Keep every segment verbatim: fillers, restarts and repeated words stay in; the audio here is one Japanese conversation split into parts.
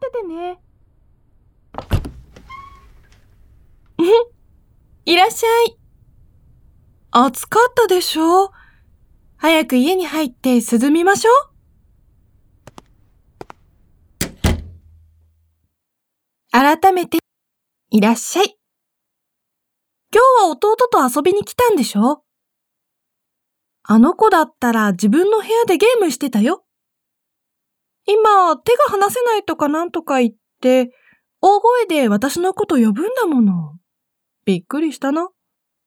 っててね。 いらっしゃい。暑かったでしょ？早く家に入って涼みましょう。改めて、いらっしゃい。今日は弟と遊びに来たんでしょ？あの子だったら自分の部屋でゲームしてたよ。今、手が離せないとかなんとか言って、大声で私のこと呼ぶんだもの。びっくりしたな。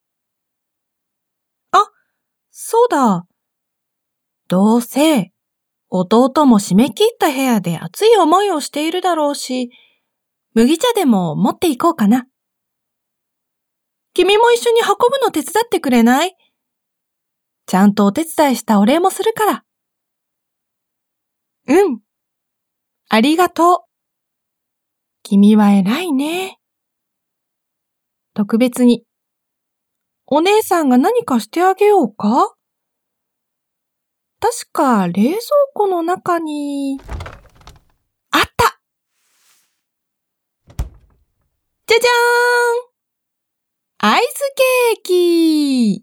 あ、そうだ。どうせ、弟も締め切った部屋で熱い思いをしているだろうし、麦茶でも持っていこうかな。君も一緒に運ぶの手伝ってくれない？ちゃんとお手伝いしたお礼もするから。うん。ありがとう。君は偉いね。特別に。お姉さんが何かしてあげようか？確か冷蔵庫の中に、あった！じゃじゃーん！アイスケーキ！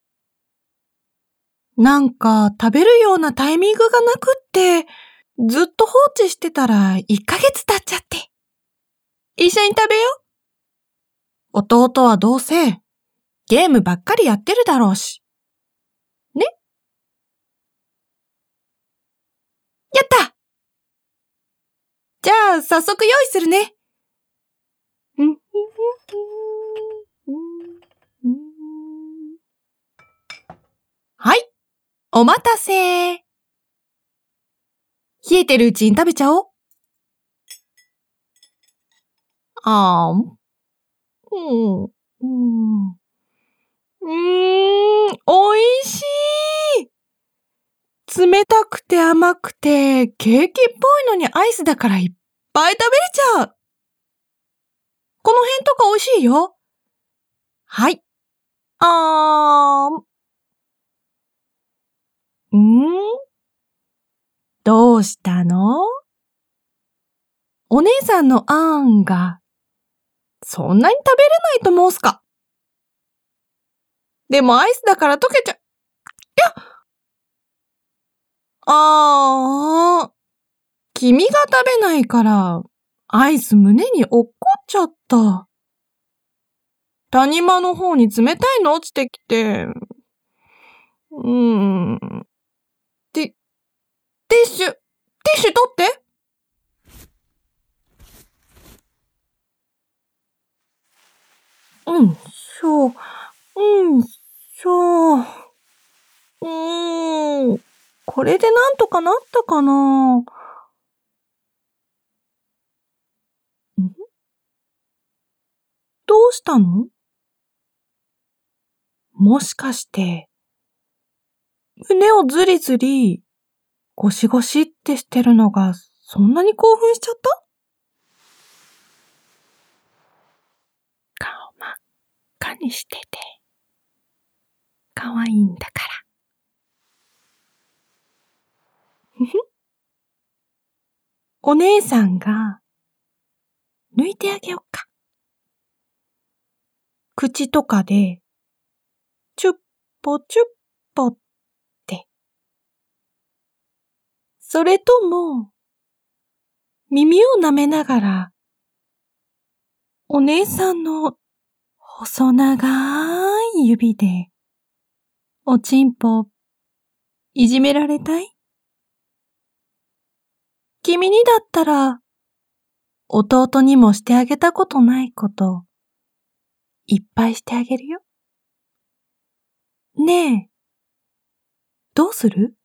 なんか食べるようなタイミングがなくって、ずっと放置してたらいっかげつ経っちゃって。一緒に食べよう。弟はどうせゲームばっかりやってるだろうし。ね？やった！じゃあ早速用意するね。はい、お待たせ。冷えてるうちに食べちゃおう。あーん。うん。うん。うーん、おいしい。冷たくて甘くてケーキっぽいのにアイスだからいっぱい食べれちゃう。この辺とか美味しいよ。はい。あーん。んー？どうしたの？お姉さんのあーんがそんなに食べれないと申すか。でもアイスだから溶けちゃう。いや！あー、君が食べないからアイス胸に落っこっちゃった。谷間の方に冷たいの落ちてきて。うーん。ティ、ティッシュ、ティッシュ取って。うん、しょ、うん、しょ。うーん。これでなんとかなったかな？ん？どうしたの？もしかして、胸をずりずり、ゴシゴシってしてるのが、そんなに興奮しちゃった？顔真っ赤にしてて、可愛いんだから。ふふ。お姉さんが、抜いてあげよっか。口とかで、チュッポチュッポって。それとも、耳を舐めながら、お姉さんの細長い指で、おちんぽ、いじめられたい？君にだったら、弟にもしてあげたことないこと、いっぱいしてあげるよ。ねえ、どうする？